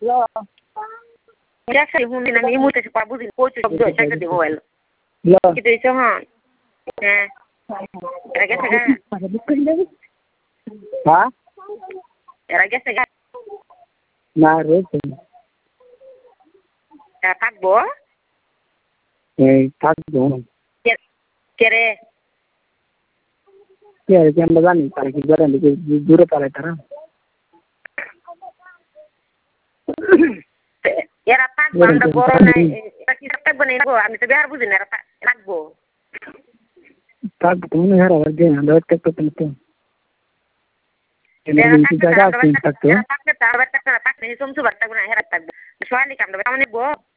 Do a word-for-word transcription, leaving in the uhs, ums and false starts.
একসাথে ফোন দিন আমি এই মুহূর্তে পাবো দিন কোচ শব্দ একসাথে দিব মোবাইল কি দিয়েছ হ্যাঁ হ্যাঁ এরা গেছে গা হ্যাঁ এরা গেছে গা না রয়েছে থাকবো এই থাকবো কে রে কে রে আমরা জানি তারা কি করে দূরে পালায় তারা এরা থাকবো আমরা বড় নাই এরা কি থাকবো না আমি তো বিহার বুঝি না এরা থাকবো থাকবো তুমি হেরা বাজে আমরা থাকতে তো এরা থাকতে তার বাচ্চা থাকতে সমসু বাচ্চা গুনা হেরা থাকবো সোয়ালি কামড়া কেমন নিবো